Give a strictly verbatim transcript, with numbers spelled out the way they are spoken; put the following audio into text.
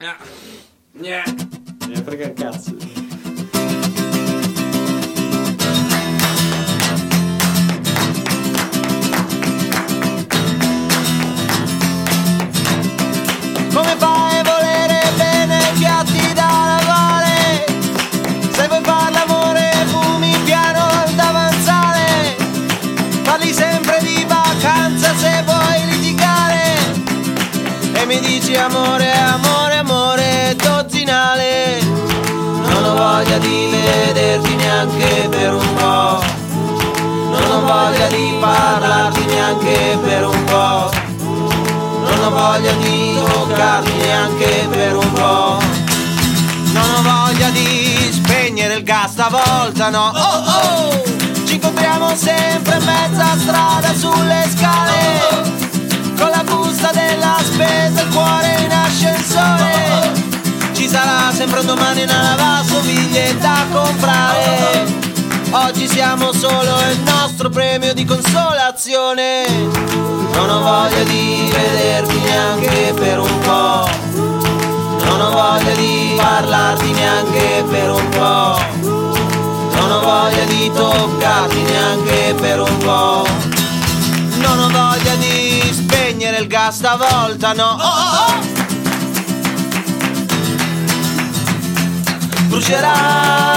Ah. Yeah. Me ne frega il cazzo. Come fai a volere bene i piatti da lavare? Se vuoi far l'amore fumi piano al davanzale. Parli sempre di vacanza se vuoi litigare. E mi dici amore, amore, amore dozzinale. Non ho voglia di vederti neanche per un po'. Non ho voglia di parlarti neanche per un po'. Non ho voglia di toccarti neanche per un po'. Non ho voglia di spegnere il gas stavolta, no. Oh oh! Ci incontriamo sempre in mezza strada sulle scale, con la busta della spesa e il cuore in ascensore. Ci sarà sempre un domani una lavastoviglie da comprare. Oggi siamo solo il nostro premio di consolazione. Non ho voglia di vederti neanche per un po'. Non ho voglia di parlarti neanche per un po'. Non ho voglia di toccarti neanche per un po'. Non ho voglia di spegnere il gas stavolta, no. Oh oh oh! Brucerà